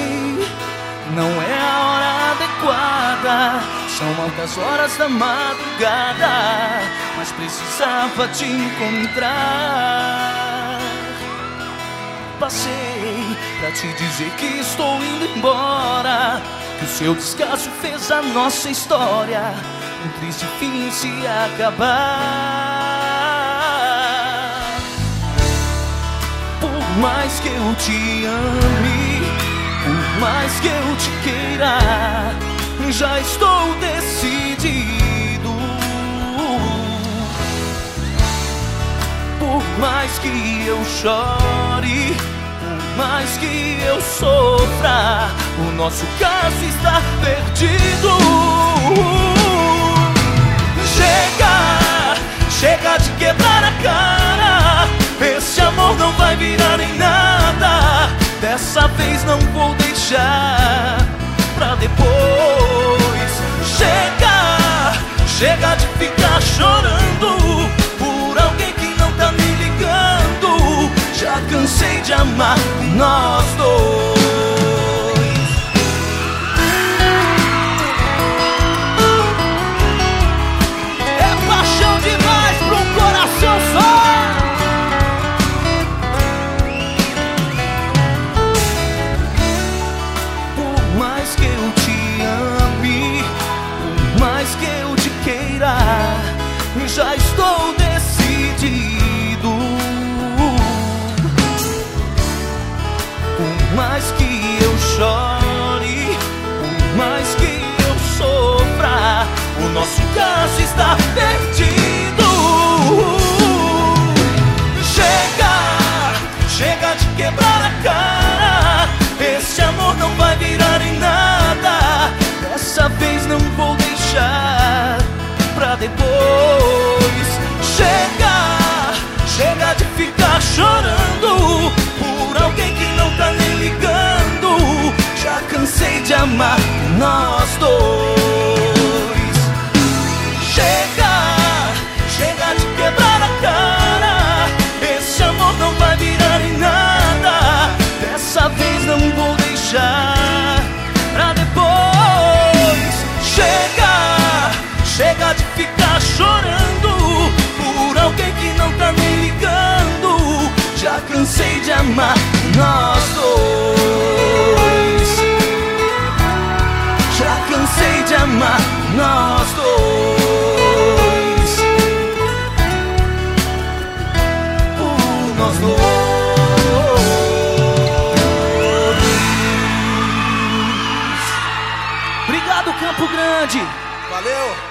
não é a hora adequada. São altas horas da madrugada, mas precisava te encontrar. Passei pra te dizer que estou indo embora, que o seu descaso fez a nossa história um triste fim se acabar. Por mais que eu te ame, por mais que eu te queira, já estou decidido. Por mais que eu chore, por mais que eu sofra, o nosso caso está perdido. Chega de quebrar a cara, esse amor não vai virar em nada. Dessa vez não vou deixar pra depois. Chega de ficar chorando por alguém que não tá me ligando. Já cansei de amar nós dois. É paixão demais pra um coração só. Por mais que eu te ame, por mais que eu te queira, já estou decidido. Por mais que eu chore, por mais que eu sofra, o nosso caso está perdido. Chega de quebrar a cara, esse amor não vai virar em nada. Dessa vez não vou deixar pra depois. Chega de ficar chorando por alguém que não tá nem ligando. Já cansei de amar nós dois. Chega de quebrar a cara, esse amor não vai virar em nada. Dessa vez não vou deixar pra depois. Chega de ficar chorando por alguém que não tá nem ligando. Já cansei de amar nós dois. Já cansei de amar nós dois. Nós dois. Obrigado, Campo Grande. Valeu!